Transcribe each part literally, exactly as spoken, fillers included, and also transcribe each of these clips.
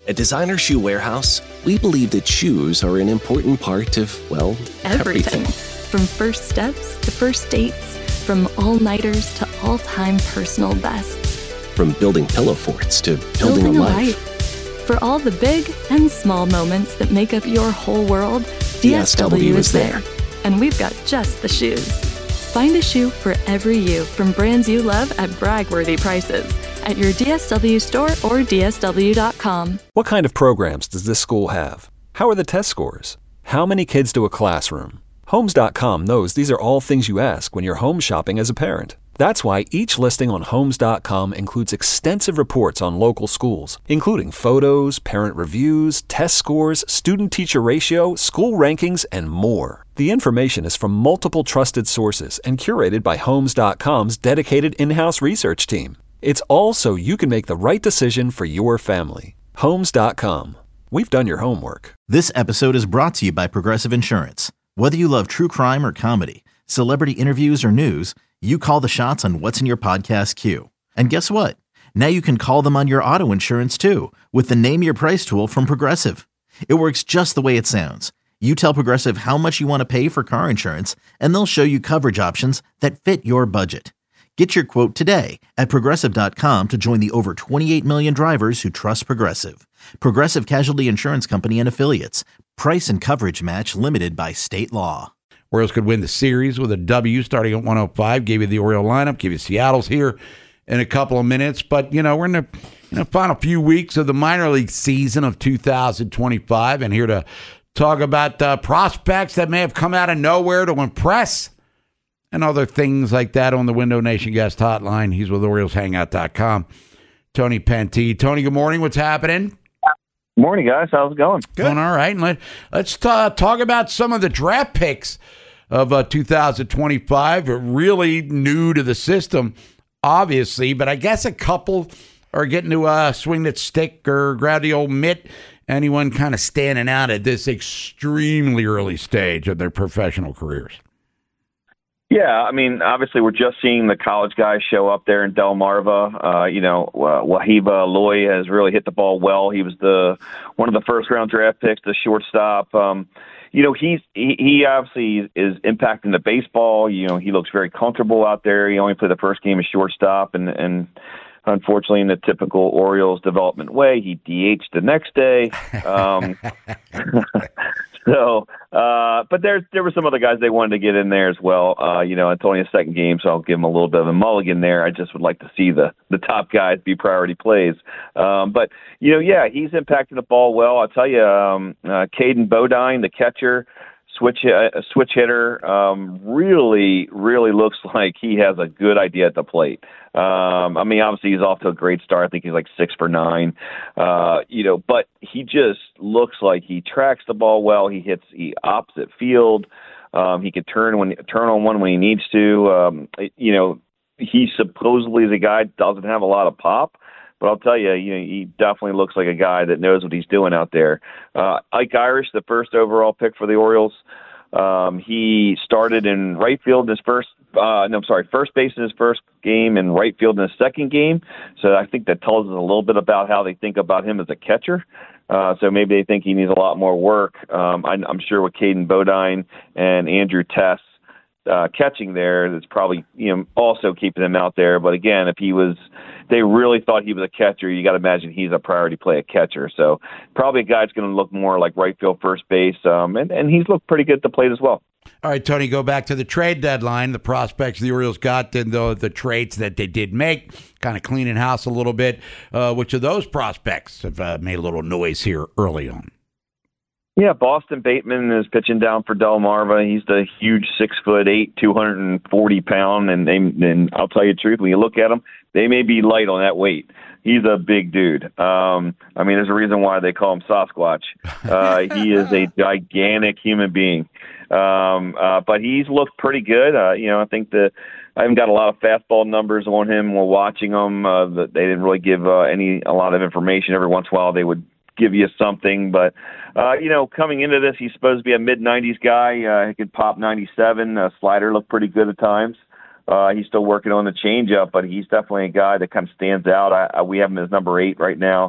At Designer Shoe Warehouse, we believe that shoes are an important part of, well, everything. everything. From first steps to first dates, from all-nighters to all-time personal bests. From building pillow forts to building, Building a a life. life. For all the big and small moments that make up your whole world, D S W is there. And we've got just the shoes. Find a shoe for every you from brands you love at brag-worthy prices at your D S W store or D S W dot com. What kind of programs does this school have? How are the test scores? How many kids do a classroom? Homes dot com knows these are all things you ask when you're home shopping as a parent. That's why each listing on Homes dot com includes extensive reports on local schools, including photos, parent reviews, test scores, student-teacher ratio, school rankings, and more. The information is from multiple trusted sources and curated by Homes dot com's dedicated in-house research team. It's all so you can make the right decision for your family. Homes dot com. We've done your homework. This episode is brought to you by Progressive Insurance. Whether you love true crime or comedy, celebrity interviews or news, you call the shots on what's in your podcast queue. And guess what? Now you can call them on your auto insurance too with the Name Your Price tool from Progressive. It works just the way it sounds. You tell Progressive how much you want to pay for car insurance, and they'll show you coverage options that fit your budget. Get your quote today at Progressive dot com to join the over twenty-eight million drivers who trust Progressive. Progressive Casualty Insurance Company and Affiliates. Price and coverage match limited by state law. Orioles could win the series with a W starting at one oh five. Gave you the Oriole lineup. Give you Seattle's here in a couple of minutes. But, you know, we're in the, in the final few weeks of the minor league season of two thousand twenty-five. And here to talk about uh, prospects that may have come out of nowhere to impress and other things like that on the Window Nation guest hotline. He's with Orioles Hangout dot com. Tony Penti. Tony, good morning. What's happening? Morning, guys. How's it going? Good. Going all right. And let, let's t- talk about some of the draft picks of uh, two thousand twenty-five. Really new to the system, obviously, but I guess a couple are getting to uh, swing that stick or grab the old mitt. Anyone kind of standing out at this extremely early stage of their professional careers? Yeah, I mean, obviously we're just seeing the college guys show up there in Delmarva. Uh, you know, uh, Wahiba Aloy has really hit the ball well. He was the one of the first round draft picks, the shortstop. Um, you know, he's he, he obviously is impacting the baseball. You know, he looks very comfortable out there. He only played the first game as shortstop, and and unfortunately, in the typical Orioles development way, he D H'd the next day. Um, so, uh, but there there were some other guys they wanted to get in there as well. Uh, you know, it's only a second game, so I'll give him a little bit of a mulligan there. I just would like to see the, the top guys be priority plays. Um, but, you know, yeah, he's impacting the ball well. I'll tell you, um, uh, Caden Bodine, the catcher, switch uh, switch hitter, um, really, really looks like he has a good idea at the plate. Um, I mean, obviously he's off to a great start. I think he's like six for nine, uh, you know, but he just looks like he tracks the ball well. He hits the opposite field. Um, he can turn when turn on one when he needs to. Um, you know, he supposedly the guy doesn't have a lot of pop. But I'll tell you, you know, he definitely looks like a guy that knows what he's doing out there. Uh, Ike Irish, the first overall pick for the Orioles, um, he started in right field in his first, uh, no, I'm sorry, first base in his first game and right field in his second game. So I think that tells us a little bit about how they think about him as a catcher. Uh, so maybe they think he needs a lot more work. Um, I, I'm sure with Caden Bodine and Andrew Tess uh, catching there, that's probably, you know, also keeping him out there. But again, if he was, they really thought he was a catcher, you got to imagine he's a priority play at catcher. So probably a guy that's going to look more like right field, first base, um, and, and he's looked pretty good at the plate as well. All right, Tony, go back to the trade deadline. The prospects the Orioles got, and the, the trades that they did make, kind of cleaning house a little bit. Uh, which of those prospects have uh, made a little noise here early on? Yeah, Boston Bateman is pitching down for Delmarva. He's the huge six foot eight, two hundred forty pound, and they, and I'll tell you the truth, when you look at him, they may be light on that weight. He's a big dude. Um, I mean, there's a reason why they call him Sasquatch. Uh, he is a gigantic human being. Um, uh, but he's looked pretty good. Uh, you know, I think the I haven't got a lot of fastball numbers on him while watching him. Uh, the, they didn't really give uh, any a lot of information. Every once in a while, they would give you something. But uh, you know, coming into this, he's supposed to be a mid nineties guy. Uh, he could pop ninety-seven. Uh, slider looked pretty good at times. Uh, he's still working on the changeup, but he's definitely a guy that kind of stands out. I, I, we have him as number eight right now.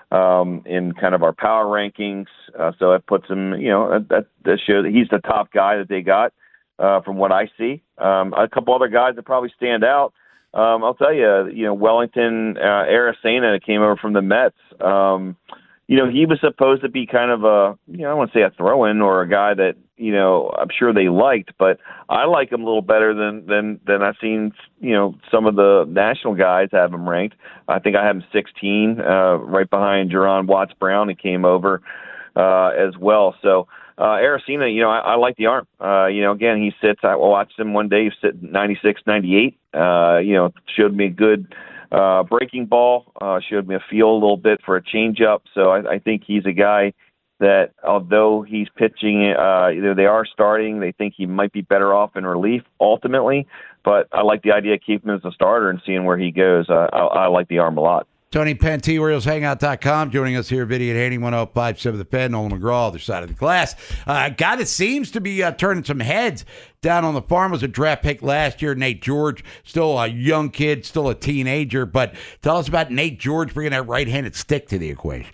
um, in kind of our power rankings. Uh, so it puts him, you know, that, that shows that he's the top guy that they got uh, from what I see. Um, a couple other guys that probably stand out. Um, I'll tell you, you know, Wellington uh, Aracena came over from the Mets. Um, you know, he was supposed to be kind of a, you know, I don't want to say a throw-in or a guy that, you know, I'm sure they liked, but I like him a little better than than than I've seen, you know, some of the national guys have him ranked. I think I have him sixteen, uh, right behind Jerron Watts-Brown. He came over uh, as well. So uh, Aracena, you know, I, I like the arm. Uh, you know, again, he sits. I watched him one day. He sit ninety-six, ninety-eight. Uh, you know, showed me a good uh, breaking ball. Uh, showed me a feel a little bit for a changeup. So I, I think he's a guy that although he's pitching, uh, either they are starting, they think he might be better off in relief ultimately. But I like the idea of keeping him as a starter and seeing where he goes. Uh, I, I like the arm a lot. Tony Penty, Orioles Hangout dot com, joining us here, Vinny and Haney, one oh five point seven The Pen, Nolan McGraw, other side of the glass. Uh, a guy that seems to be uh, turning some heads down on the farm was a draft pick last year, Nate George, still a young kid, still a teenager. But tell us about Nate George bringing that right-handed stick to the equation.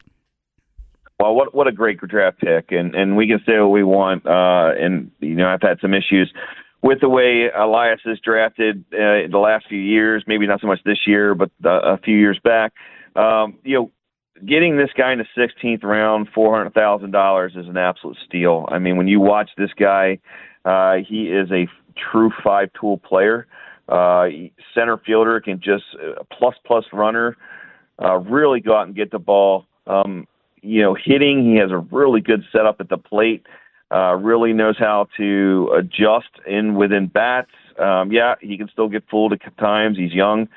Well, what what a great draft pick, and and we can say what we want. Uh, and you know, I've had some issues with the way Elias is drafted uh, the last few years. Maybe not so much this year, but uh, a few years back. Um, you know, getting this guy in the sixteenth round, four hundred thousand dollars is an absolute steal. I mean, when you watch this guy, uh, he is a true five-tool player. Uh, center fielder, can just uh, plus plus runner, uh, really go out and get the ball. Um, You know, hitting, he has a really good setup at the plate, uh, really knows how to adjust in within bats. Um, yeah, he can still get fooled at times. He's young.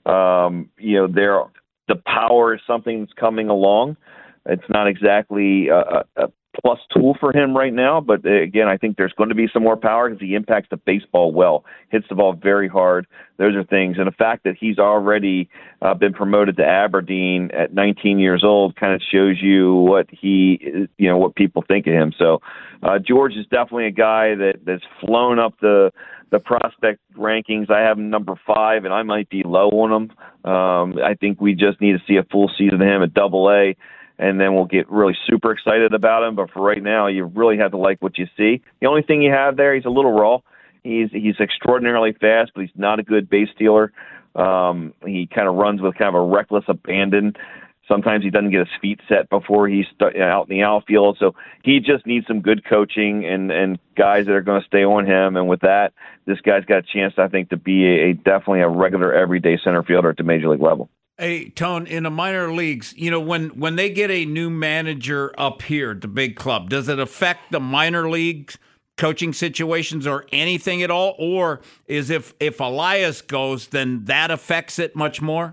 Um, you know, there, the power is something that's coming along. It's not exactly a, a plus tool for him right now, but again, I think there's going to be some more power because he impacts the baseball well, hits the ball very hard. Those are things. And the fact that he's already uh, been promoted to Aberdeen at nineteen years old kind of shows you what he, you know, what people think of him. So uh, George is definitely a guy that, that's flown up the the prospect rankings. I have him number five, and I might be low on him. Um, I think we just need to see a full season of him at Double A, and then we'll get really super excited about him. But for right now, you really have to like what you see. The only thing you have there, he's a little raw. He's he's extraordinarily fast, but he's not a good base stealer. Um, he kind of runs with kind of a reckless abandon. Sometimes he doesn't get his feet set before he's st- out in the outfield. So he just needs some good coaching and, and guys that are going to stay on him. And with that, this guy's got a chance, I think, to be a, a definitely a regular everyday center fielder at the major league level. Hey, Tone, in the minor leagues, you know, when, when they get a new manager up here at the big club, does it affect the minor leagues coaching situations or anything at all? Or is if, if Elias goes, then that affects it much more?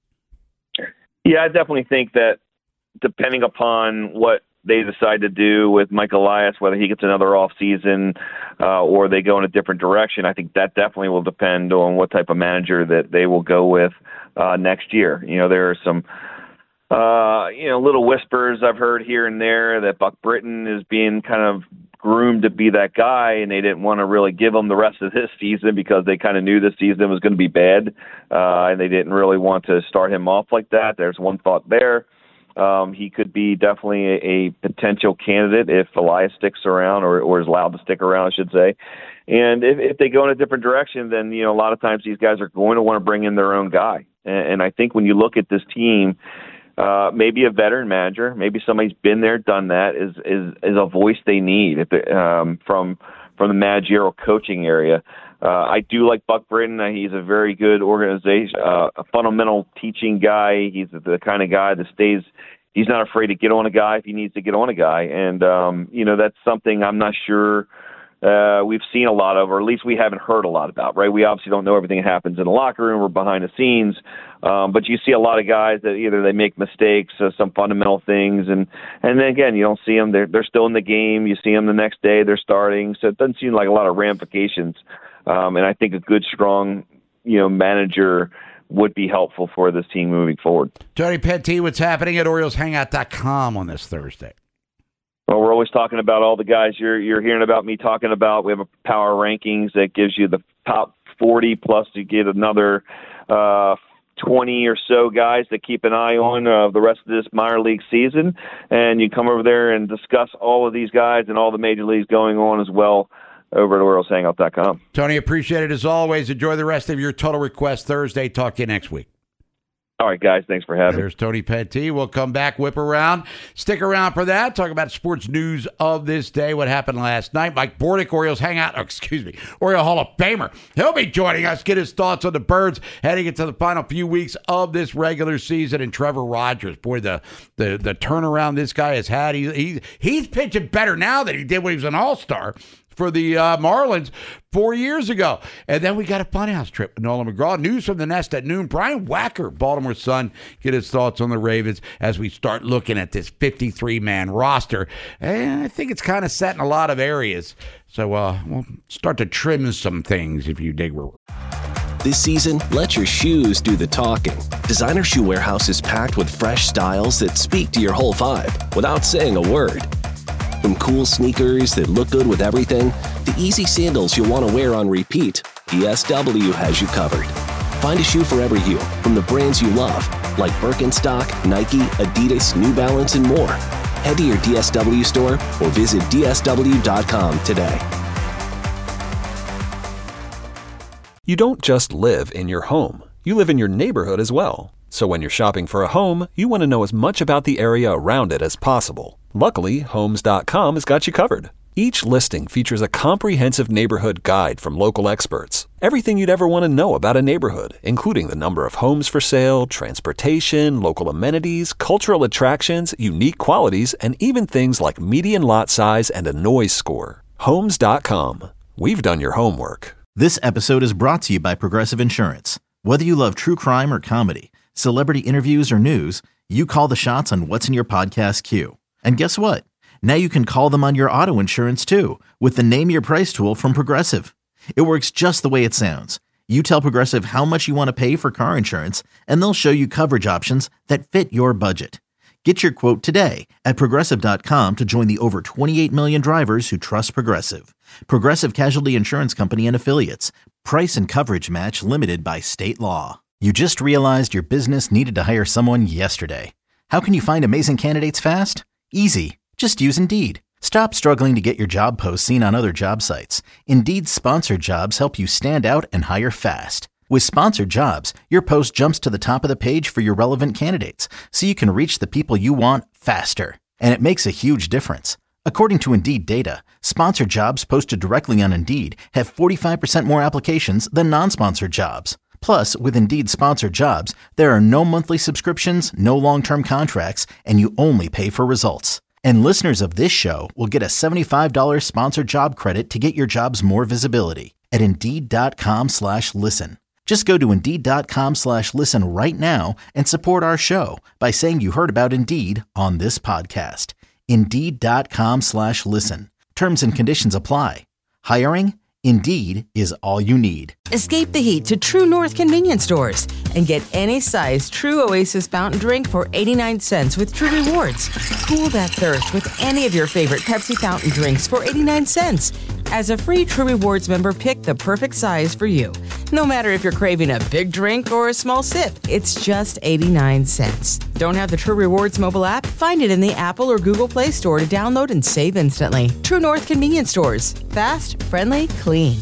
Yeah, I definitely think that depending upon what they decide to do with Mike Elias, whether he gets another off season uh, or they go in a different direction, I think that definitely will depend on what type of manager that they will go with uh, next year. You know, there are some, uh, you know, little whispers I've heard here and there that Buck Britton is being kind of groomed to be that guy, and they didn't want to really give him the rest of this season because they kind of knew this season was going to be bad, uh, and they didn't really want to start him off like that. There's one thought there. Um, he could be definitely a, a potential candidate if Elias sticks around or, or is allowed to stick around, I should say. And if, if they go in a different direction, then, you know, a lot of times these guys are going to want to bring in their own guy. And, and I think when you look at this team, uh, maybe a veteran manager, maybe somebody's been there, done that, is is, is a voice they need if it, um, from from the managerial coaching area. Uh, I do like Buck Britton. Uh, he's a very good organization, uh, a fundamental teaching guy. He's the kind of guy that stays. He's not afraid to get on a guy if he needs to get on a guy, and um, you know that's something I'm not sure uh, we've seen a lot of, or at least we haven't heard a lot about. Right? We obviously don't know everything that happens in the locker room or behind the scenes, um, but you see a lot of guys that either they make mistakes, or some fundamental things, and and then again you don't see them. They're they're still in the game. You see them the next day. They're starting, so it doesn't seem like a lot of ramifications. Um, and I think a good, strong, you know, manager would be helpful for this team moving forward. Tony Penty, what's happening at Orioles Hangout dot com on this Thursday? Well, we're always talking about all the guys you're you're hearing about me talking about. We have a power rankings that gives you the top forty, plus you get another uh, twenty or so guys to keep an eye on uh, the rest of this minor league season. And you come over there and discuss all of these guys and all the major leagues going on as well over at Orioles Hangout dot com. Tony, appreciate it as always. Enjoy the rest of your Total Request Thursday. Talk to you next week. All right, guys. Thanks for having me. There's Tony Petty. We'll come back, whip around. Stick around for that. Talk about sports news of this day, what happened last night. Mike Bordick, Orioles Hangout, oh, excuse me, Oriole Hall of Famer. He'll be joining us, get his thoughts on the Birds heading into the final few weeks of this regular season. And Trevor Rogers, boy, the the, the turnaround this guy has had. He, he He's pitching better now than he did when he was an all-star for the uh, Marlins four years ago. And then we got a funhouse trip with Nolan McGraw. News from the Nest at noon. Brian Wacker, Baltimore Sun, get his thoughts on the Ravens as we start looking at this fifty-three man roster. And I think it's kind of set in a lot of areas. So uh, we'll start to trim some things, if you dig. This season, let your shoes do the talking. Designer Shoe Warehouse is packed with fresh styles that speak to your whole vibe without saying a word. From cool sneakers that look good with everything, to easy sandals you'll want to wear on repeat, D S W has you covered. Find a shoe for every you, from the brands you love, like Birkenstock, Nike, Adidas, New Balance, and more. Head to your D S W store or visit D S W dot com today. You don't just live in your home. You live in your neighborhood as well. So when you're shopping for a home, you want to know as much about the area around it as possible. Luckily, Homes dot com has got you covered. Each listing features a comprehensive neighborhood guide from local experts. Everything you'd ever want to know about a neighborhood, including the number of homes for sale, transportation, local amenities, cultural attractions, unique qualities, and even things like median lot size and a noise score. Homes dot com. We've done your homework. This episode is brought to you by Progressive Insurance. Whether you love true crime or comedy, celebrity interviews or news, you call the shots on what's in your podcast queue. And guess what? Now you can call them on your auto insurance too with the Name Your Price tool from Progressive. It works just the way it sounds. You tell Progressive how much you want to pay for car insurance, and they'll show you coverage options that fit your budget. Get your quote today at Progressive dot com to join the over twenty-eight million drivers who trust Progressive. Progressive Casualty Insurance Company and Affiliates. Price and coverage match limited by state law. You just realized your business needed to hire someone yesterday. How can you find amazing candidates fast? Easy. Just use Indeed. Stop struggling to get your job posts seen on other job sites. Indeed's sponsored jobs help you stand out and hire fast. With sponsored jobs, your post jumps to the top of the page for your relevant candidates, so you can reach the people you want faster. And it makes a huge difference. According to Indeed data, sponsored jobs posted directly on Indeed have forty-five percent more applications than non-sponsored jobs. Plus, with Indeed sponsored jobs, there are no monthly subscriptions, no long-term contracts, and you only pay for results. And listeners of this show will get a seventy-five dollars sponsored job credit to get your jobs more visibility at Indeed.com slash listen. Just go to Indeed.com slash listen right now and support our show by saying you heard about Indeed on this podcast. Indeed.com slash listen. Terms and conditions apply. Hiring? Indeed is all you need. Escape the heat to True North convenience stores and get any size True Oasis fountain drink for eighty-nine cents with True Rewards. Cool that thirst with any of your favorite Pepsi fountain drinks for eighty-nine cents. As a free True Rewards member, pick the perfect size for you. No matter if you're craving a big drink or a small sip, it's just eighty-nine cents. Don't have the True Rewards mobile app? Find it in the Apple or Google Play Store to download and save instantly. True North convenience stores. Fast, friendly, clean.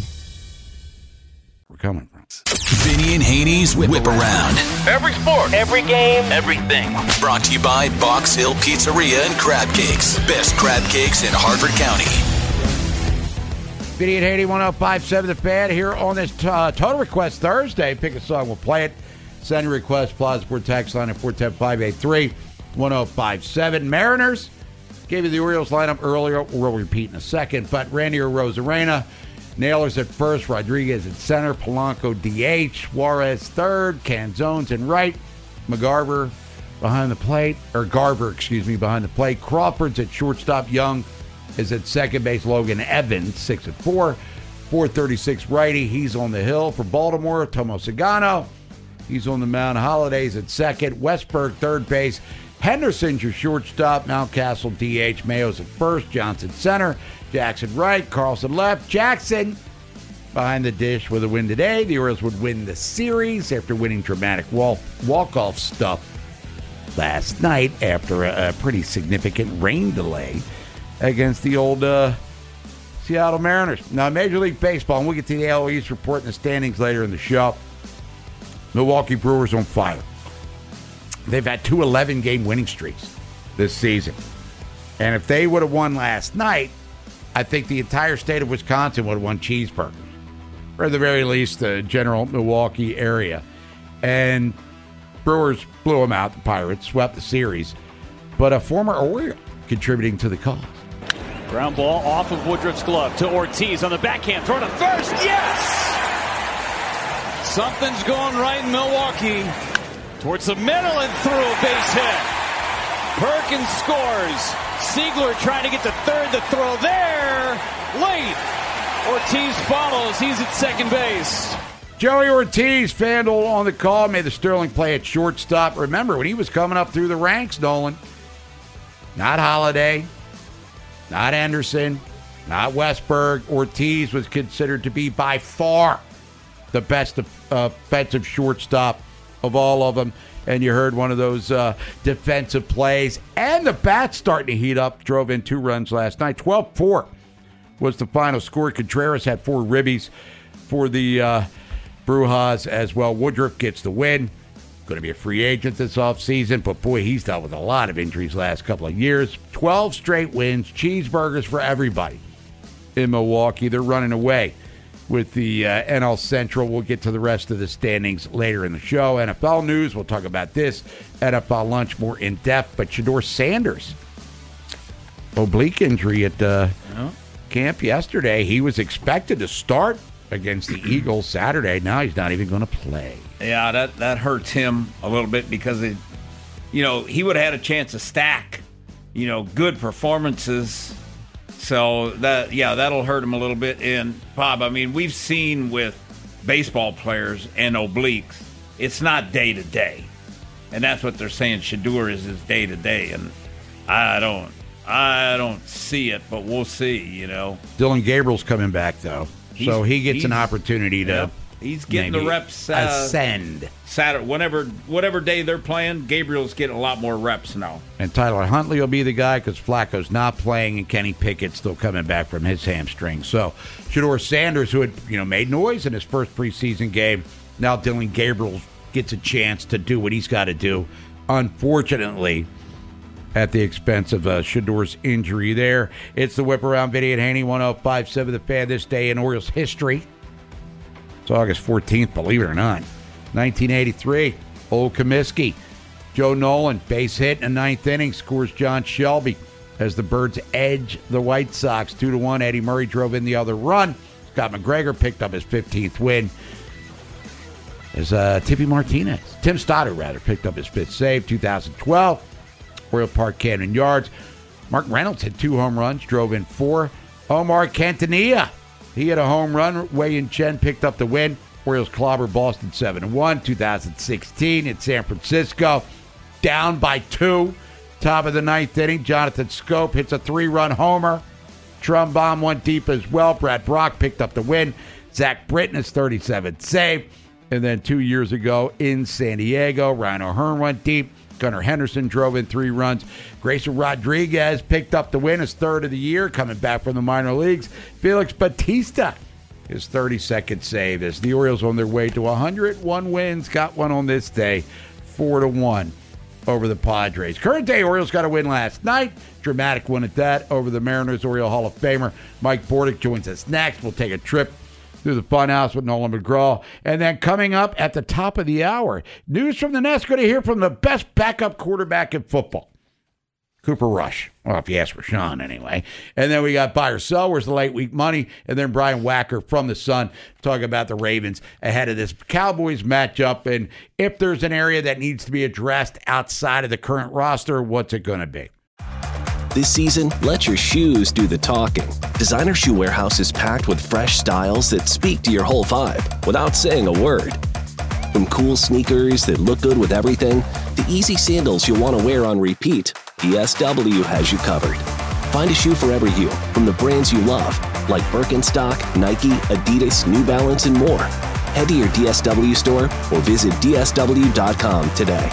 We're coming. Vinny and Haney's Whip, Whip Around. Every sport, every game, everything. Brought to you by Box Hill Pizzeria and Crab Cakes. Best crab cakes in Harford County. Vinny and Haney, one oh five point seven The Fan here on this uh, Total Request Thursday. Pick a song, we'll play it. Send a request, Plaza Sport text line at four one zero, five eight three, one oh five seven. Mariners gave you the Orioles lineup earlier. We'll repeat in a second. But Randy Arozarena, Nailers at first, Rodriguez at center, Polanco D H, Juarez third, Canzone's in right, McGarver behind the plate, or Garver, excuse me, behind the plate. Crawford's at shortstop. Young is at second base. Logan Evans, six at four. four thirty-six righty. He's on the hill for Baltimore. Tomo Sagano, he's on the mound. Holiday's at second. Westberg, third base. Henderson's your shortstop. Mountcastle, D H. Mayo's at first. Johnson, center. Jackson, right. Carlson, left. Jackson behind the dish with a win today. The Orioles would win the series after winning dramatic walk- walk-off stuff last night after a, a pretty significant rain delay against the old uh, Seattle Mariners. Now, Major League Baseball, and we'll get to the A L East report and the standings later in the show. Milwaukee Brewers on fire. They've had two eleven-game winning streaks this season. And if they would have won last night, I think the entire state of Wisconsin would have won cheeseburgers. Or at the very least, the general Milwaukee area. And Brewers blew them out. The Pirates swept the series. But a former Oriole contributing to the cause. Ground ball off of Woodruff's glove to Ortiz on the backhand. Throw to first. Yes! Something's going right in Milwaukee. Towards the middle and through a base hit. Perkins scores. Siegler trying to get to third. The throw there. Late. Ortiz follows. He's at second base. Joey Ortiz, FanDuel on the call, made the Sterling play at shortstop. Remember, when he was coming up through the ranks, Nolan, not Holiday, not Anderson, not Westberg. Ortiz was considered to be by far the best uh, offensive shortstop of all of them. And you heard one of those uh, defensive plays. And the bats starting to heat up. Drove in two runs last night. twelve four was the final score. Contreras had four ribbies for the uh, Brujas as well. Woodruff gets the win. Going to be a free agent this offseason. But, boy, he's dealt with a lot of injuries last couple of years. twelve straight wins. Cheeseburgers for everybody in Milwaukee. They're running away with the uh, N L Central. We'll get to the rest of the standings later in the show. N F L news, we'll talk about this. N F L lunch more in depth. But Shedeur Sanders, oblique injury at uh, oh. camp yesterday. He was expected to start against the Eagles Saturday. Now he's not even going to play. Yeah, that, that hurts him a little bit because, it, you know, he would have had a chance to stack, you know, good performances. So, that yeah, that'll hurt him a little bit. And, Bob, I mean, we've seen with baseball players and obliques, it's not day-to-day. And that's what they're saying Shedeur is his day-to-day. And I don't I don't see it, but we'll see, you know. Dylan Gabriel's coming back, though. He's, so he gets an opportunity to yeah, he's getting the reps. Uh, ascend. Saturday, whenever, whatever day they're playing, Gabriel's getting a lot more reps now. And Tyler Huntley will be the guy because Flacco's not playing, and Kenny Pickett's still coming back from his hamstring. So Shedeur Sanders, who had you know made noise in his first preseason game, now Dylan Gabriel gets a chance to do what he's got to do. Unfortunately, at the expense of uh, Shedeur's injury there. It's the Whip Around Vinny and Haney, one oh five point seven The Fan, this day in Orioles history. It's August fourteenth, believe it or not. nineteen eighty-three, Old Comiskey. Joe Nolan, base hit in the ninth inning, scores John Shelby as the Birds edge the White Sox two to one. Eddie Murray drove in the other run. Scott McGregor picked up his fifteenth win. As uh, Tippy Martinez, Tim Stoddard rather, picked up his fifth save. two thousand twelve, Royal Park Camden Yards. Mark Reynolds hit two home runs, drove in four. Omar Cantanilla, he hit a home run. Wei-Yin Chen picked up the win. Orioles clobber Boston seven to one. two thousand sixteen in San Francisco, down by two. Top of the ninth inning, Jonathan Scope hits a three-run homer. Trumbomb went deep as well. Brad Brock picked up the win. Zach Britton, his thirty-seventh save. And then two years ago in San Diego, Ryan O'Hearn went deep. Gunnar Henderson drove in three runs. Grayson Rodriguez picked up the win, his third of the year, coming back from the minor leagues. Felix Bautista, his thirty-second save, as the Orioles on their way to one hundred one wins. Got one on this day, four to one over the Padres. Current day Orioles got a win last night. Dramatic one at that over the Mariners. Oriole Hall of Famer Mike Bordick joins us next. We'll take a trip through the funhouse with Nolan McGraw. And then coming up at the top of the hour, news from the Nest. Going to hear from the best backup quarterback in football, Cooper Rush. Well, if you ask Rashawn, anyway. And then we got buy or sell. Where's the late week money? And then Brian Wacker from the Sun talking about the Ravens ahead of this Cowboys matchup. And if there's an area that needs to be addressed outside of the current roster, what's it going to be? This season, let your shoes do the talking. Designer Shoe Warehouse is packed with fresh styles that speak to your whole vibe without saying a word. From cool sneakers that look good with everything, to easy sandals you'll want to wear on repeat, D S W has you covered. Find a shoe for every you from the brands you love like Birkenstock, Nike, Adidas, New Balance, and more. Head to your D S W store or visit D S W dot com today.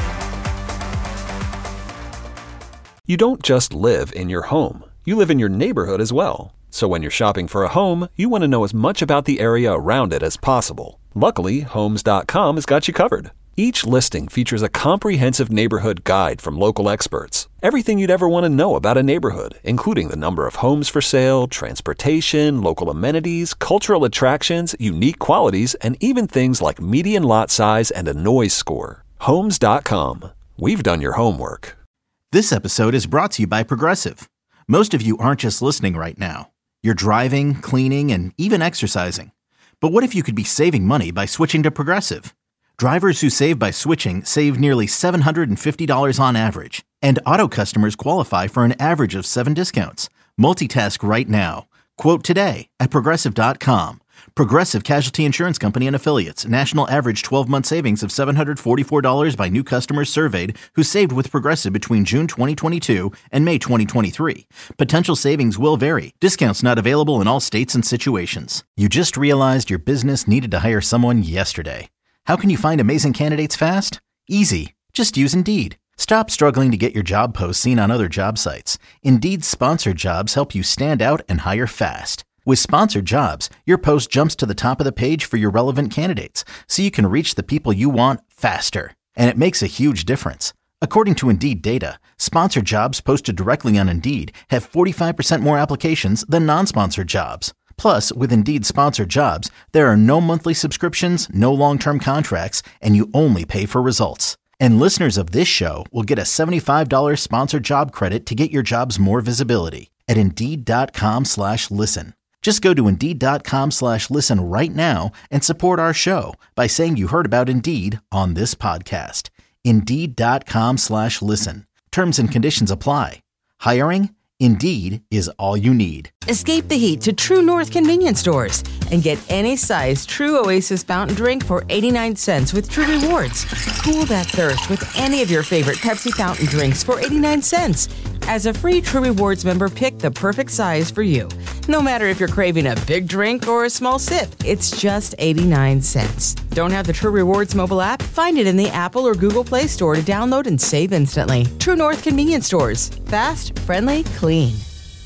You don't just live in your home. You live in your neighborhood as well. So when you're shopping for a home, you want to know as much about the area around it as possible. Luckily, Homes dot com has got you covered. Each listing features a comprehensive neighborhood guide from local experts. Everything you'd ever want to know about a neighborhood, including the number of homes for sale, transportation, local amenities, cultural attractions, unique qualities, and even things like median lot size and a noise score. Homes dot com. We've done your homework. This episode is brought to you by Progressive. Most of you aren't just listening right now. You're driving, cleaning, and even exercising. But what if you could be saving money by switching to Progressive? Drivers who save by switching save nearly seven hundred fifty dollars on average. And auto customers qualify for an average of seven discounts. Multitask right now. Quote today at Progressive dot com. Progressive Casualty Insurance Company and Affiliates. National average twelve-month savings of seven hundred forty-four dollars by new customers surveyed who saved with Progressive between June twenty twenty-two and May twenty twenty-three. Potential savings will vary. Discounts not available in all states and situations. You just realized your business needed to hire someone yesterday. How can you find amazing candidates fast? Easy. Just use Indeed. Stop struggling to get your job posts seen on other job sites. Indeed's sponsored jobs help you stand out and hire fast. With sponsored jobs, your post jumps to the top of the page for your relevant candidates, so you can reach the people you want faster. And it makes a huge difference. According to Indeed data, sponsored jobs posted directly on Indeed have forty-five percent more applications than non-sponsored jobs. Plus, with Indeed sponsored jobs, there are no monthly subscriptions, no long-term contracts, and you only pay for results. And listeners of this show will get a seventy-five dollars sponsored job credit to get your jobs more visibility at Indeed dot com slash listen. Just go to Indeed dot com slash listen right now and support our show by saying you heard about Indeed on this podcast. Indeed dot com slash listen. Terms and conditions apply. Hiring? Indeed is all you need. Escape the heat to True North convenience stores and get any size True Oasis fountain drink for eighty-nine cents with True Rewards. Cool that thirst with any of your favorite Pepsi fountain drinks for eighty-nine cents. As a free True Rewards member, pick the perfect size for you. No matter if you're craving a big drink or a small sip, it's just eighty-nine cents. Don't have the True Rewards mobile app? Find it in the Apple or Google Play Store to download and save instantly. True North convenience stores. Fast, friendly, clean.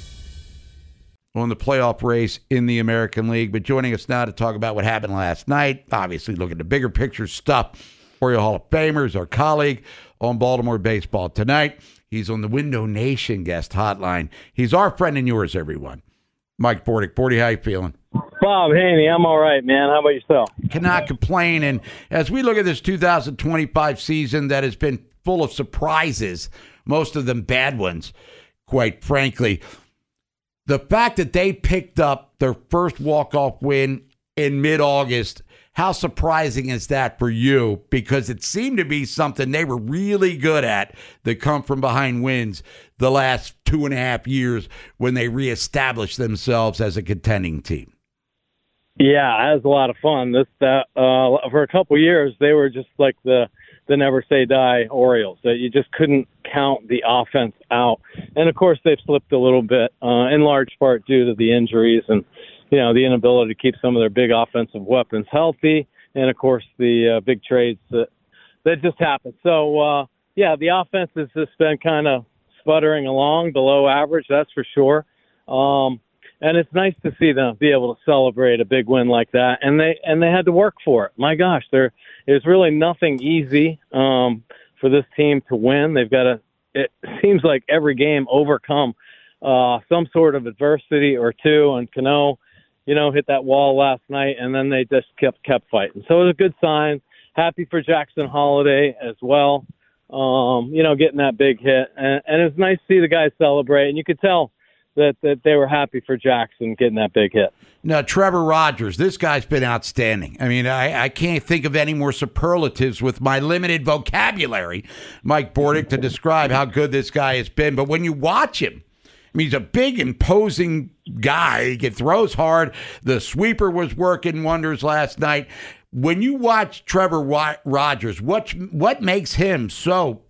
On the playoff race in the American League, but joining us now to talk about what happened last night, obviously look at the bigger picture stuff. Oriole Hall of Famers, our colleague on Baltimore Baseball Tonight. He's on the Window Nation guest hotline. He's our friend and yours, everyone. Mike Bordick. Bordy, how you feeling? Bob Haney, I'm all right, man. How about yourself? Cannot complain. And as we look at this two thousand twenty-five season that has been full of surprises, most of them bad ones, quite frankly, the fact that they picked up their first walk-off win in mid-August, how surprising is that for you? Because it seemed to be something they were really good at, the come-from-behind wins the last two and a half years when they reestablished themselves as a contending team. Yeah, it was a lot of fun. This that uh, for a couple of years, they were just like the the never say die Orioles. That you just couldn't count the offense out. And of course, they've slipped a little bit, uh, in large part due to the injuries and you know the inability to keep some of their big offensive weapons healthy, and of course the uh, big trades that that just happened. So uh, yeah, the offense has just been kind of sputtering along, below average, that's for sure. Um, And it's nice to see them be able to celebrate a big win like that. And they and they had to work for it. My gosh, there is really nothing easy um, for this team to win. They've got to, it seems like every game, overcome uh, some sort of adversity or two. And Cano, you know, hit that wall last night, and then they just kept kept fighting. So it was a good sign. Happy for Jackson Holiday as well, um, you know, getting that big hit. And, and it was nice to see the guys celebrate. And you could tell That, that they were happy for Jackson getting that big hit. Now, Trevor Rogers, this guy's been outstanding. I mean, I, I can't think of any more superlatives with my limited vocabulary, Mike Bordick, to describe how good this guy has been. But when you watch him, I mean, he's a big, imposing guy. He throws hard. The sweeper was working wonders last night. When you watch Trevor Rogers, what what makes him so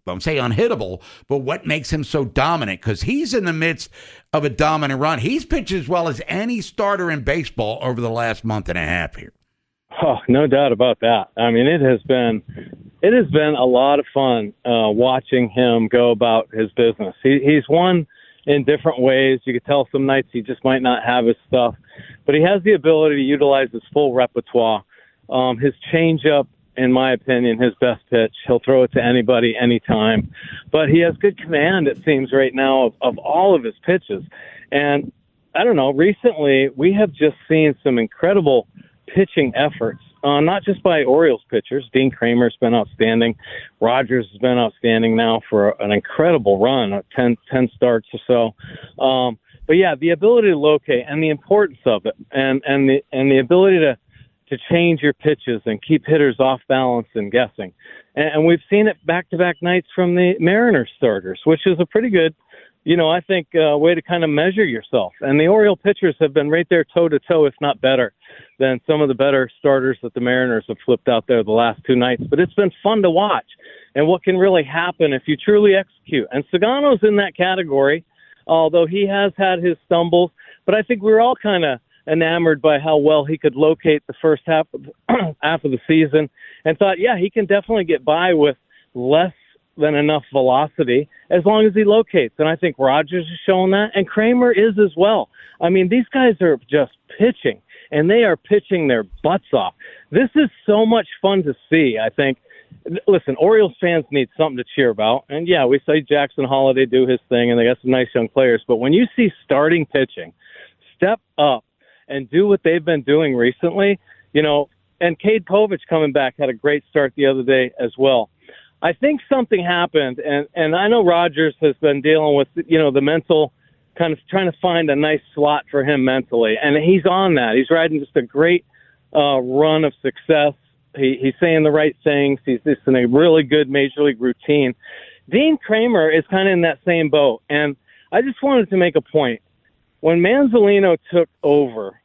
I don't say unhittable, but what makes him so dominant? Because he's in the midst of a dominant run. He's pitched as well as any starter in baseball over the last month and a half here. Oh, no doubt about that. I mean, it has been it has been a lot of fun uh, watching him go about his business. He, he's won in different ways. You could tell some nights he just might not have his stuff, but he has the ability to utilize his full repertoire. Um, his changeup, in my opinion, his best pitch. He'll throw it to anybody, anytime. But he has good command, it seems, right now of, of all of his pitches. And I don't know, recently we have just seen some incredible pitching efforts, uh, not just by Orioles pitchers. Dean Kramer's been outstanding. Rogers has been outstanding now for an incredible run, of ten, ten starts or so. Um, but yeah, the ability to locate and the importance of it, and, and the and the ability to to change your pitches and keep hitters off balance and guessing. And, and we've seen it back-to-back nights from the Mariners starters, which is a pretty good, you know, I think, uh, way to kind of measure yourself. And the Oriole pitchers have been right there toe-to-toe, if not better, than some of the better starters that the Mariners have flipped out there the last two nights. But it's been fun to watch, and what can really happen if you truly execute. And Sagano's in that category, although he has had his stumbles. But I think we're all kind of enamored by how well he could locate the first half of, half of the season, and thought, yeah, he can definitely get by with less than enough velocity as long as he locates. And I think Rogers has shown that, and Kramer is as well. I mean, these guys are just pitching, and they are pitching their butts off. This is so much fun to see, I think. Listen, Orioles fans need something to cheer about. And, yeah, we see Jackson Holiday do his thing, and they got some nice young players. But when you see starting pitching step up and do what they've been doing recently, you know, and Cade Povich coming back had a great start the other day as well. I think something happened, and, and I know Rogers has been dealing with, you know, the mental, kind of trying to find a nice slot for him mentally, and he's on that. He's riding just a great uh, run of success. He, he's saying the right things. He's just in a really good major league routine. Dean Kramer is kind of in that same boat, and I just wanted to make a point. When Manzolino took over,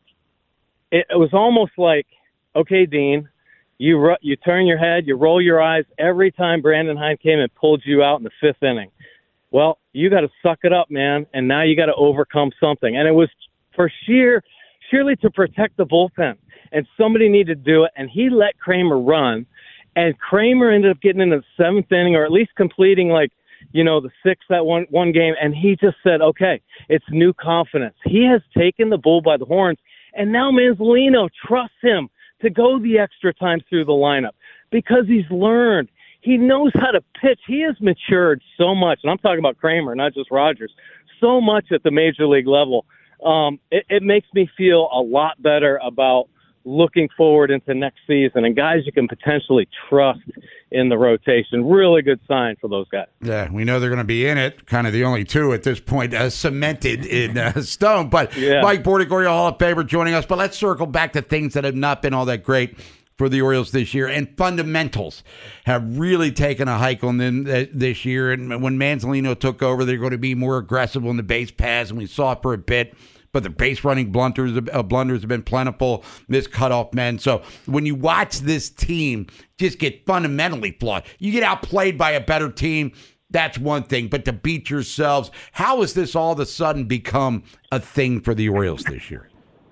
it, it was almost like, okay, Dean, you you turn your head, you roll your eyes every time Brandon Hyde came and pulled you out in the fifth inning. Well, you got to suck it up, man, and now you got to overcome something. And it was for sheer, sheerly to protect the bullpen, and somebody needed to do it, and he let Kramer run, and Kramer ended up getting into the seventh inning, or at least completing like, you know, the sixth that one one game, and he just said, okay, it's new confidence. He has taken the bull by the horns, and now Manzolino trusts him to go the extra time through the lineup because he's learned. He knows how to pitch. He has matured so much, and I'm talking about Kramer, not just Rogers, so much at the major league level. Um, it, it makes me feel a lot better about looking forward into next season and guys you can potentially trust in the rotation. Really good sign for those guys. Yeah, we know they're going to be in it, kind of the only two at this point uh, cemented in uh, stone. But yeah. Mike Bordick, Oriole Hall of Famer, joining us. But let's circle back to things that have not been all that great for the Orioles this year. And fundamentals have really taken a hike on them this year. And when Manzolino took over, they're going to be more aggressive on the base paths, and we saw it for a bit. But the base running blunders, uh, blunders have been plentiful, missed cutoff men. So when you watch this team just get fundamentally flawed, you get outplayed by a better team, that's one thing. But to beat yourselves, how has this all of a sudden become a thing for the Orioles this year?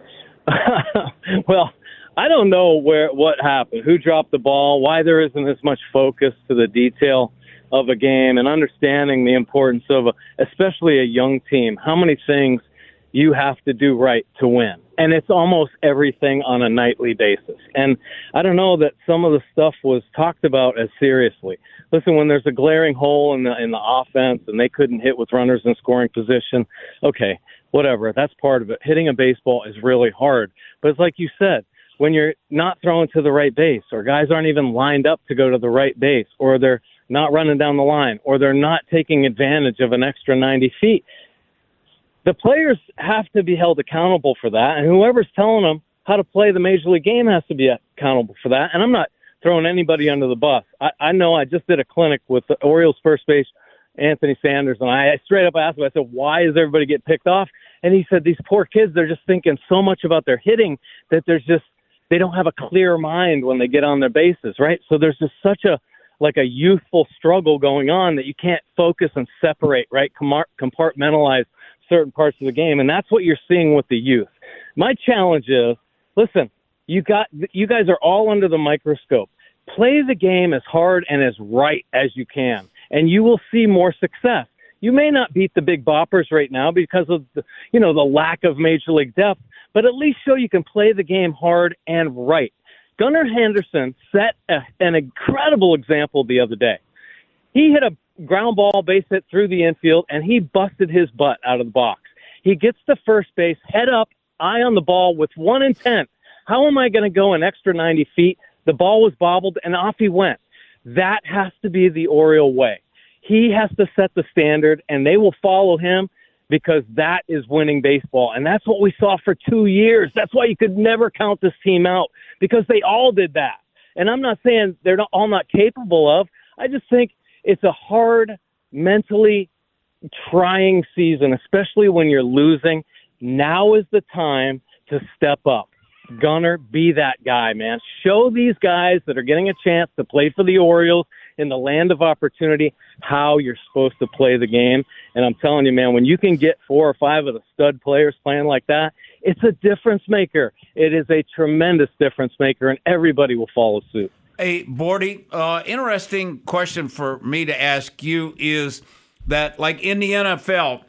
Well, I don't know where what happened, who dropped the ball, why there isn't as much focus to the detail of a game and understanding the importance of, a, especially a young team, how many things you have to do right to win. And it's almost everything on a nightly basis. And I don't know that some of the stuff was talked about as seriously. Listen, when there's a glaring hole in the in the offense and they couldn't hit with runners in scoring position, okay, whatever, that's part of it. Hitting a baseball is really hard. But it's like you said, when you're not throwing to the right base, or guys aren't even lined up to go to the right base, or they're not running down the line, or they're not taking advantage of an extra ninety feet, the players have to be held accountable for that, and whoever's telling them how to play the Major League game has to be accountable for that. And I'm not throwing anybody under the bus. I, I know I just did a clinic with the Orioles first base, Anthony Sanders, and I, I straight up asked him, I said, why does everybody get picked off? And he said, these poor kids, they're just thinking so much about their hitting that there's just, they don't have a clear mind when they get on their bases, right? So there's just such a, like a youthful struggle going on that you can't focus and separate, right? Compartmentalize certain parts of the game. And that's what you're seeing with the youth. My challenge is, listen, you got, you guys are all under the microscope. Play the game as hard and as right as you can, and you will see more success. You may not beat the big boppers right now because of the, you know, the lack of major league depth, but at least show you can play the game hard and right. Gunnar Henderson set a, an incredible example the other day. He hit a ground ball base hit through the infield, and he busted his butt out of the box. He gets to first base, head up, eye on the ball with one intent. How am I going to go an extra ninety feet? The ball was bobbled, and off he went. That has to be the Oriole way. He has to set the standard, and they will follow him because that is winning baseball. And that's what we saw for two years. That's why you could never count this team out, because they all did that. And I'm not saying they're not, all not capable of. I just think it's a hard, mentally trying season, especially when you're losing. Now is the time to step up. Gunnar, be that guy, man. Show these guys that are getting a chance to play for the Orioles in the land of opportunity how you're supposed to play the game. And I'm telling you, man, when you can get four or five of the stud players playing like that, it's a difference maker. It is a tremendous difference maker, and everybody will follow suit. Hey, Bordy, uh, interesting question for me to ask you is that, like in the N F L,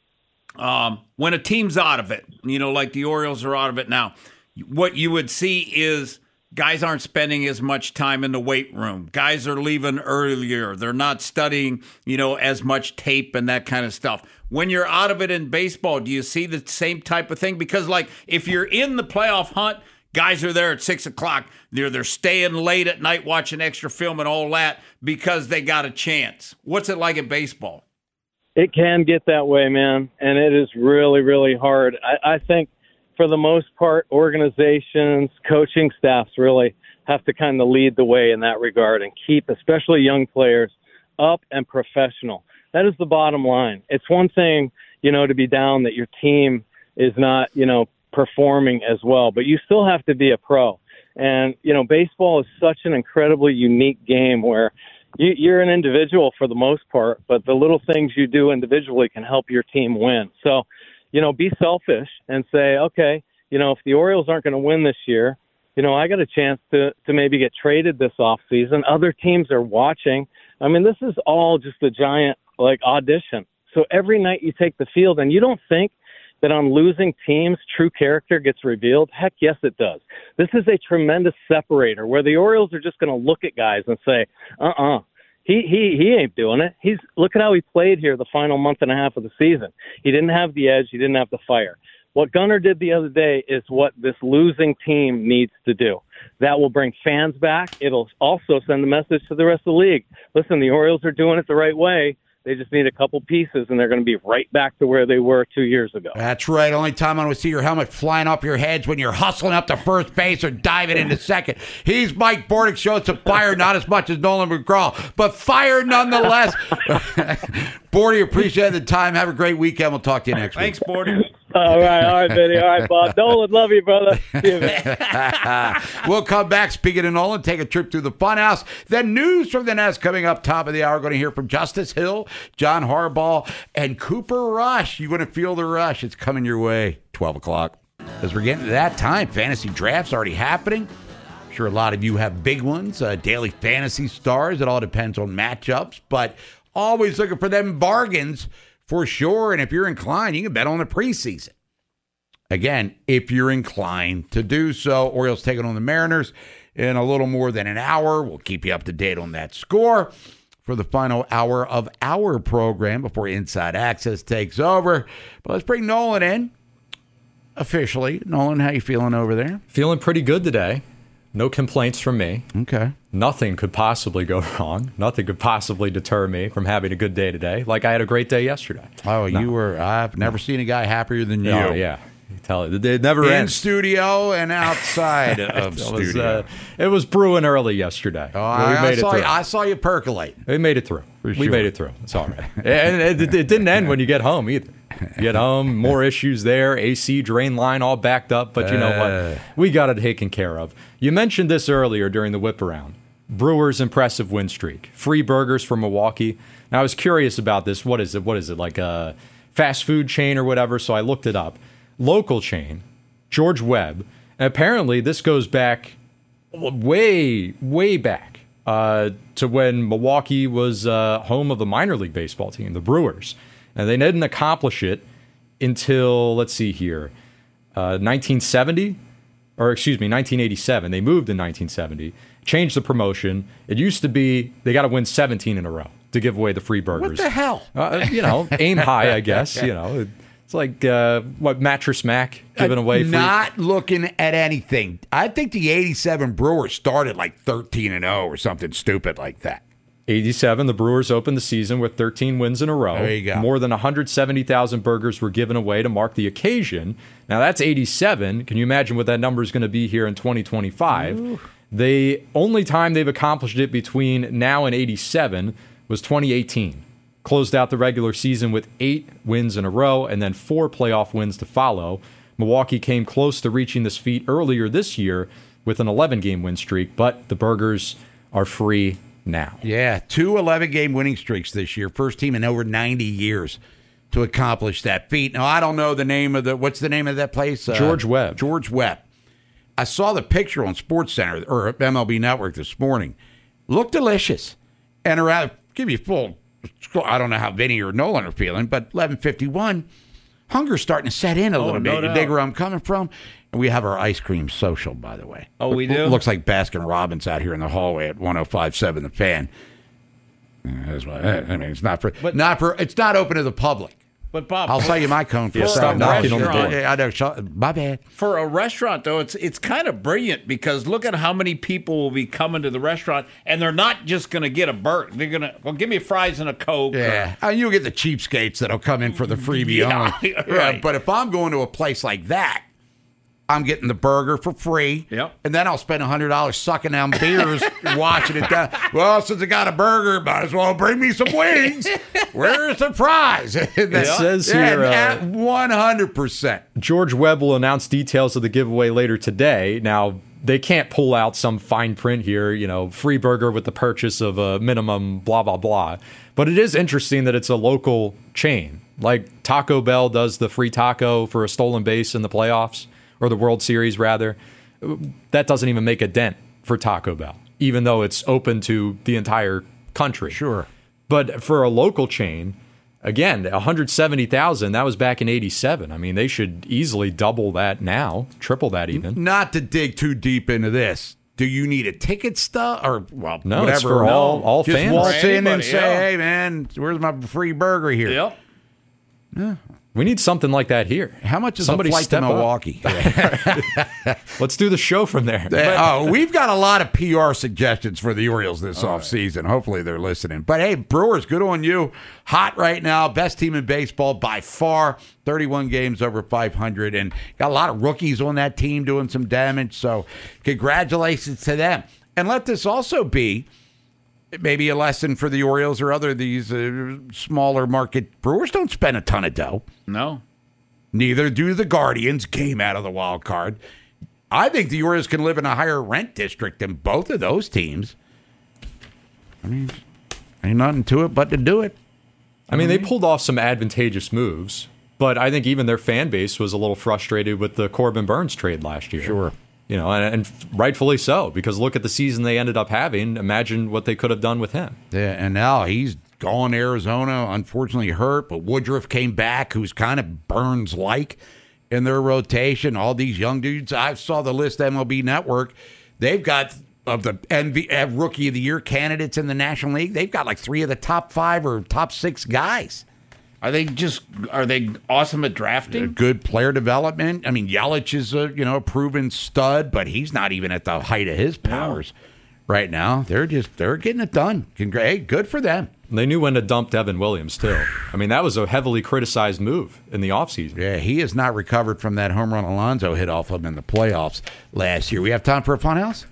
um, when a team's out of it, you know, like the Orioles are out of it now, what you would see is guys aren't spending as much time in the weight room. Guys are leaving earlier. They're not studying, you know, as much tape and that kind of stuff. When you're out of it in baseball, do you see the same type of thing? Because, like, if you're in the playoff hunt, guys are there at six o'clock. They're, they're staying late at night watching extra film and all that because they got a chance. What's it like in baseball? It can get that way, man, and it is really, really hard. I, I think for the most part, organizations, coaching staffs really have to kind of lead the way in that regard and keep, especially young players, up and professional. That is the bottom line. It's one thing, you know, to be down that your team is not, you know, performing as well, but you still have to be a pro. And, you know, baseball is such an incredibly unique game where you, you're an individual for the most part, but the little things you do individually can help your team win. So, you know, be selfish and say, okay, you know, if the Orioles aren't going to win this year, you know, I got a chance to, to maybe get traded this offseason. Other teams are watching. I mean, this is all just a giant, like, audition. So every night you take the field, and you don't think that on losing teams, true character gets revealed? Heck, yes, it does. This is a tremendous separator where the Orioles are just going to look at guys and say, uh-uh. He he he ain't doing it. He's look at how he played here the final month and a half of the season. He didn't have the edge. He didn't have the fire. What Gunnar did the other day is what this losing team needs to do. That will bring fans back. It'll also send a message to the rest of the league. Listen, the Orioles are doing it the right way. They just need a couple pieces, and they're going to be right back to where they were two years ago. That's right. Only time I want to see your helmet flying up your heads when you're hustling up to first base or diving into second. He's Mike Bordick, showing some fire, not as much as Nolan McGraw, but fire nonetheless. Bordy, appreciate the time. Have a great weekend. We'll talk to you next Thanks, week. Thanks, Bordy. All right, all right, Benny. All right, Bob. Nolan, love you, brother. See you, man. We'll come back, speaking of Nolan, take a trip through the funhouse. Then news from the Nest coming up top of the hour. Going to hear from Justice Hill, John Harbaugh, and Cooper Rush. You're going to feel the rush. It's coming your way, twelve o'clock. As we're getting to that time, fantasy draft's already happening. I'm sure a lot of you have big ones, uh, daily fantasy stars. It all depends on matchups, but always looking for them bargains for sure. And if you're inclined, you can bet on the preseason. Again, if you're inclined to do so, Orioles taking on the Mariners in a little more than an hour. We'll keep you up to date on that score for the final hour of our program before Inside Access takes over. But let's bring Nolan in officially. Nolan, how you feeling over there? Feeling pretty good today. No complaints from me. Okay. Nothing could possibly go wrong. Nothing could possibly deter me from having a good day today. Like I had a great day yesterday. Oh, no. you were, I've never seen a guy happier than you. Oh, yeah. You tell it. It never In ends. studio and outside of it studio. Was, uh, it was brewing early yesterday. Oh, I, we made I, saw it through. You, I saw you percolate. We made it through. For we sure. made it through. It's all right. And it, it, it didn't end when you get home either. You get home, more issues there, A C drain line all backed up, but you know what? We got it taken care of. You mentioned this earlier during the whip around. Brewers' impressive win streak. Free burgers from Milwaukee. Now, I was curious about this. What is it? What is it, like a fast food chain or whatever? So I looked it up. Local chain, George Webb. And apparently this goes back way, way back uh, to when Milwaukee was uh, home of the minor league baseball team, the Brewers. And they didn't accomplish it until, let's see here, uh, nineteen seventy, or excuse me, nineteen eighty-seven. They moved in nineteen seventy, changed the promotion. It used to be they got to win seventeen in a row to give away the free burgers. What the hell? Uh, you know, aim high, I guess. You know, it's like uh, what Mattress Mac giving away free. Not looking at anything. I think the eighty-seven Brewers started like thirteen and oh or something stupid like that. eighty-seven, the Brewers opened the season with thirteen wins in a row. There you go. More than one hundred seventy thousand burgers were given away to mark the occasion. Now, that's eighty-seven. Can you imagine what that number is going to be here in twenty twenty-five? Ooh. The only time they've accomplished it between now and eighty-seven was twenty eighteen. Closed out the regular season with eight wins in a row and then four playoff wins to follow. Milwaukee came close to reaching this feat earlier this year with an eleven-game win streak, but the burgers are free now. Yeah, two eleven-game winning streaks this year. First team in over ninety years to accomplish that feat. Now, I don't know the name of the, what's the name of that place? Uh, George Webb. George Webb. I saw the picture on SportsCenter or M L B Network this morning. Looked delicious. And around, give you full, I don't know how Vinny or Nolan are feeling, but eleven fifty-one, hunger's starting to set in a Oh, little no bit. You doubt. dig where I'm coming from? And we have our ice cream social, by the way. Oh, we do? It looks like Baskin Robbins out here in the hallway at one oh five point seven The Fan. Yeah, that's why. I mean, it's not for, but not for. It's not open to the public. But Bob, I'll sell you my cone for Yeah, stop seven knocking dollars. on the door. Yeah, I know. sh- My bad. for a restaurant, though, it's it's kind of brilliant because look at how many people will be coming to the restaurant, and they're not just going to get a burger. They're going to, well, give me fries and a Coke. Yeah, and you'll get the cheapskates that'll come in for the freebie Yeah, only. right. Yeah, but if I'm going to a place like that, I'm getting the burger for free. Yep. And then I'll spend one hundred dollars sucking down beers, watching it down. Well, since I got a burger, might as well bring me some wings. Where's the fries? It says yeah, here, uh, at one hundred percent. George Webb will announce details of the giveaway later today. Now, they can't pull out some fine print here, you know, free burger with the purchase of a minimum blah, blah, blah. But it is interesting that it's a local chain. Like Taco Bell does the free taco for a stolen base in the playoffs, or the World Series, rather. That doesn't even make a dent for Taco Bell, even though it's open to the entire country. Sure. But for a local chain, again, one hundred seventy thousand, that was back in eighty-seven. I mean, they should easily double that now, triple that even. Not to dig too deep into this. Do you need a ticket stub or well, No, whatever? it's for all- all Just fans. waltz For in and anybody, say, yeah. "Hey, man, where's my free burger here?" Yep. We need something like that here. How much is Somebody a flight to step up. Milwaukee? Let's do the show from there. oh, we've got a lot of P R suggestions for the Orioles this offseason. Hopefully they're listening. But hey, Brewers, good on you. Hot right now. Best team in baseball by far. thirty-one games over five hundred. And got a lot of rookies on that team doing some damage. So congratulations to them. And let this also be maybe a lesson for the Orioles or other these uh, smaller market. Brewers don't spend a ton of dough. No. Neither do the Guardians, came out of the wild card. I think the Orioles can live in a higher rent district than both of those teams. I mean, ain't nothing to it but to do it. I mean, they pulled off some advantageous moves, but I think even their fan base was a little frustrated with the Corbin Burns trade last year. Sure. You know, and, and rightfully so, because look at the season they ended up having. Imagine what they could have done with him. Yeah, and now he's gone to Arizona, unfortunately hurt, but Woodruff came back, who's kind of Burns-like in their rotation. All these young dudes, I saw the list M L B Network. They've got, of the N B A Rookie of the Year candidates in the National League, they've got like three of the top five or top six guys. Are they just, are they awesome at drafting? Good player development. I mean, Yelich is a, you know, a proven stud, but he's not even at the height of his powers right now. They're just, they're getting it done. Congra- Hey, good for them. They knew when to dump Devin Williams, too. I mean, that was a heavily criticized move in the offseason. Yeah, he has not recovered from that home run Alonso hit off him in the playoffs last year. We have time for a fun house?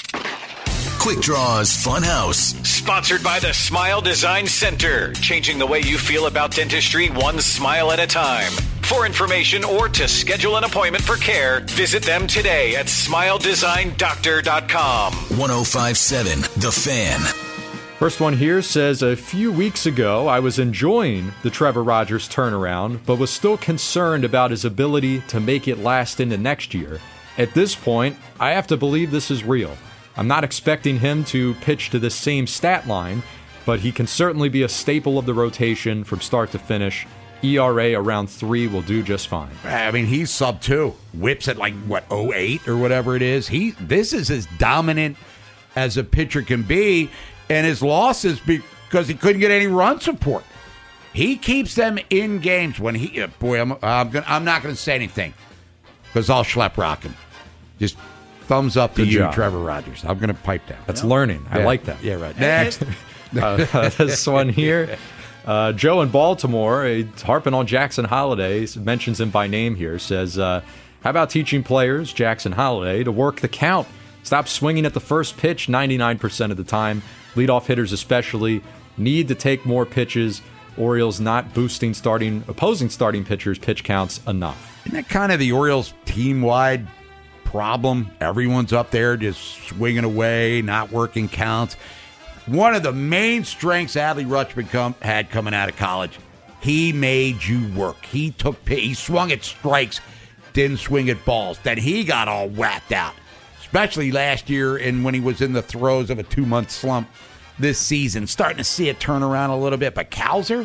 Quick Draws Funhouse. Sponsored by the Smile Design Center. Changing the way you feel about dentistry one smile at a time. For information or to schedule an appointment for care, visit them today at smile design doctor dot com. one oh five point seven The Fan. First one here says, a few weeks ago, I was enjoying the Trevor Rogers turnaround, but was still concerned about his ability to make it last into next year. At this point, I have to believe this is real. I'm not expecting him to pitch to the same stat line, but he can certainly be a staple of the rotation from start to finish. E R A around three will do just fine. I mean, he's sub two. Whips at like, what, oh eight or whatever it is. He This is as dominant as a pitcher can be, and his losses because he couldn't get any run support. He keeps them in games when he, uh, boy, I'm, I'm, gonna, I'm not going to say anything because I'll schlep rock him. Just thumbs up to Good you, job. Trevor Rogers. I'm going to pipe down. That's learning. I Yeah. like that. Yeah, right. Next. uh, this one here. Uh, Joe in Baltimore, uh, harping on Jackson Holliday, mentions him by name here, says, uh, how about teaching players, Jackson Holliday, to work the count? Stop swinging at the first pitch ninety-nine percent of the time. Leadoff hitters especially need to take more pitches. Orioles not boosting starting opposing starting pitchers' pitch counts enough. Isn't that kind of the Orioles team-wide problem? Everyone's up there just swinging away, not working counts. One of the main strengths Adley Rutschman come, had coming out of college, he made you work. He took, he swung at strikes, didn't swing at balls. Then he got all whacked out, especially last year and when he was in the throes of a two-month slump this season. Starting to see it turn around a little bit. But Kowser,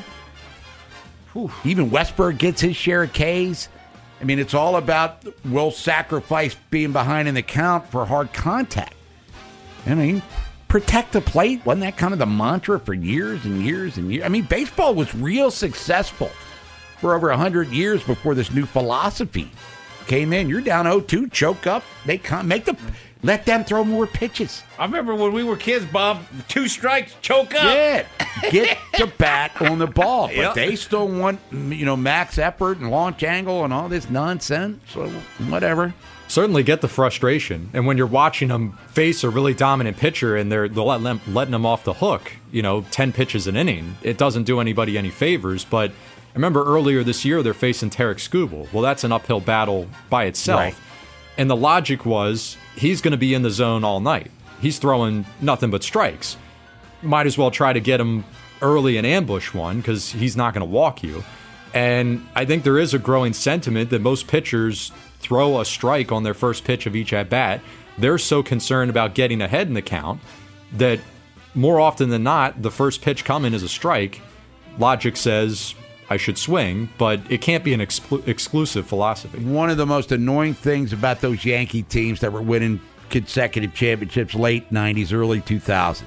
whew, even Westberg gets his share of Ks. I mean, it's all about will sacrifice being behind in the count for hard contact. I mean, protect the plate. Wasn't that kind of the mantra for years and years and years? I mean, baseball was real successful for over one hundred years before this new philosophy came in. You're down oh two, choke up, make, make the, let them throw more pitches. I remember when we were kids, Bob, two strikes, choke up. Yeah, get the bat on the ball. But Yep. they still want, you know, max effort and launch angle and all this nonsense. So whatever. Certainly get the frustration. And when you're watching them face a really dominant pitcher and they're, they're letting, them, letting them off the hook, you know, ten pitches an inning, it doesn't do anybody any favors. But I remember earlier this year they're facing Tarek Skubal. Well, that's an uphill battle by itself. Right. And the logic was he's going to be in the zone all night. He's throwing nothing but strikes. Might as well try to get him early and ambush one because he's not going to walk you. And I think there is a growing sentiment that most pitchers throw a strike on their first pitch of each at-bat. They're so concerned about getting ahead in the count that more often than not, the first pitch coming is a strike. Logic says I should swing, but it can't be an exclu- exclusive philosophy. One of the most annoying things about those Yankee teams that were winning consecutive championships late nineties, early two thousands,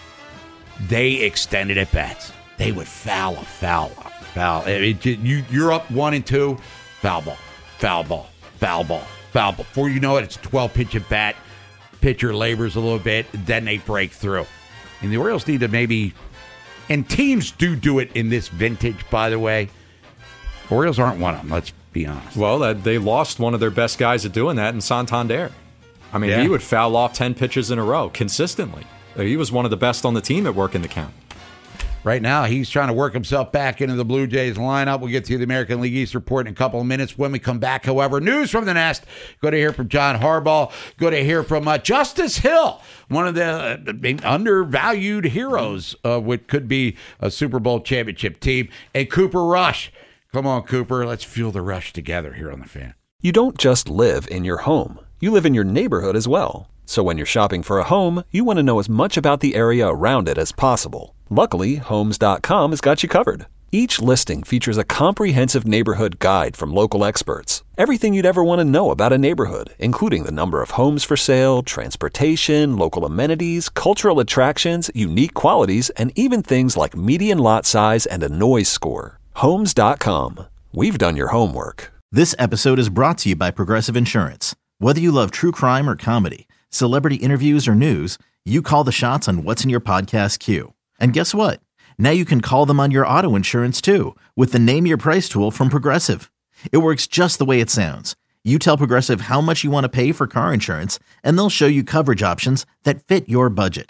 they extended at bats. They would foul a foul, foul. It, it, you, you're up one and two, foul ball, foul ball, foul ball, foul ball. Before you know it, it's a twelve pitch at bat. Pitcher labors a little bit, then they break through. And the Orioles need to maybe, and teams do do it in this vintage, by the way. Orioles aren't one of them, let's be honest. Well, that, they lost one of their best guys at doing that in Santander. I mean, Yeah. he would foul off ten pitches in a row consistently. He was one of the best on the team at working the count. Right now, he's trying to work himself back into the Blue Jays lineup. We'll get to the American League East report in a couple of minutes. When we come back, however, news from the Nest. Go to hear from John Harbaugh. Go to hear from uh, Justice Hill, one of the uh, undervalued heroes of what could be a Super Bowl championship team, and Cooper Rush. Come on, Cooper. Let's feel the rush together here on The Fan. You don't just live in your home. You live in your neighborhood as well. So when you're shopping for a home, you want to know as much about the area around it as possible. Luckily, Homes dot com has got you covered. Each listing features a comprehensive neighborhood guide from local experts. Everything you'd ever want to know about a neighborhood, including the number of homes for sale, transportation, local amenities, cultural attractions, unique qualities, and even things like median lot size and a noise score. Homes dot com. We've done your homework. This episode is brought to you by Progressive Insurance. Whether you love true crime or comedy, celebrity interviews or news, you call the shots on what's in your podcast queue. And guess what? Now you can call them on your auto insurance too with the Name Your Price tool from Progressive. It works just the way it sounds. You tell Progressive how much you want to pay for car insurance, and they'll show you coverage options that fit your budget.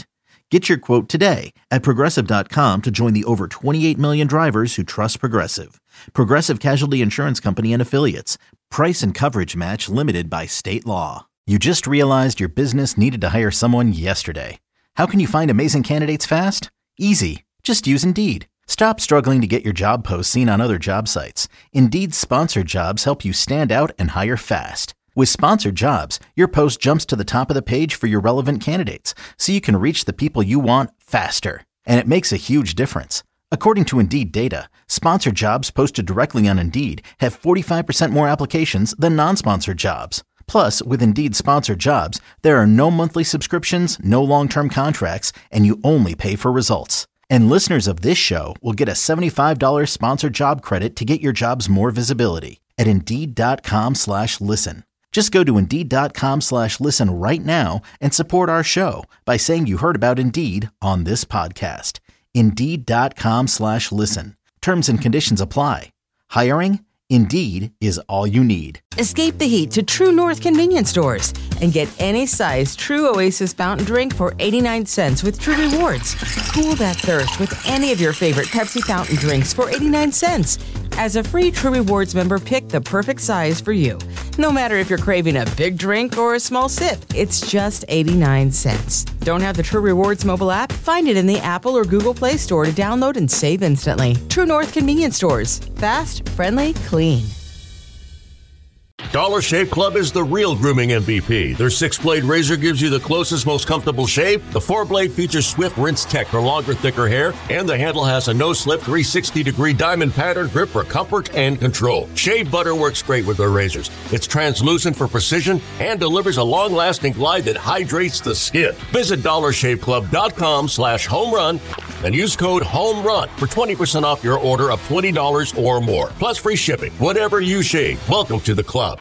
Get your quote today at Progressive dot com to join the over twenty-eight million drivers who trust Progressive. Progressive Casualty Insurance Company and Affiliates. Price and coverage match limited by state law. You just realized your business needed to hire someone yesterday. How can you find amazing candidates fast? Easy. Just use Indeed. Stop struggling to get your job posts seen on other job sites. Indeed's sponsored jobs help you stand out and hire fast. With sponsored jobs, your post jumps to the top of the page for your relevant candidates, so you can reach the people you want faster. And it makes a huge difference. According to Indeed data, sponsored jobs posted directly on Indeed have forty-five percent more applications than non-sponsored jobs. Plus, with Indeed sponsored jobs, there are no monthly subscriptions, no long-term contracts, and you only pay for results. And listeners of this show will get a seventy-five dollars sponsored job credit to get your jobs more visibility at Indeed.com slash listen. Just go to Indeed.com slash listen right now and support our show by saying you heard about Indeed on this podcast. Indeed.com slash listen. Terms and conditions apply. Hiring? Indeed is all you need. Escape the heat to True North convenience stores and get any size True Oasis fountain drink for eighty-nine cents with True Rewards. Cool that thirst with any of your favorite Pepsi fountain drinks for eighty-nine cents. As a free True Rewards member, pick the perfect size for you. No matter if you're craving a big drink or a small sip, it's just eighty-nine cents. Don't have the True Rewards mobile app? Find it in the Apple or Google Play Store to download and save instantly. True North convenience stores. Fast, friendly, clean. Dollar Shave Club is the real grooming M V P. Their six-blade razor gives you the closest, most comfortable shave. The four-blade features Swift Rinse Tech for longer, thicker hair. And the handle has a no-slip three hundred sixty degree diamond pattern grip for comfort and control. Shave butter works great with their razors. It's translucent for precision and delivers a long-lasting glide that hydrates the skin. Visit dollar shave club dot com slash home run and use code HOMERUN for twenty percent off your order of twenty dollars or more. Plus free shipping. Whatever you shave, welcome to the club.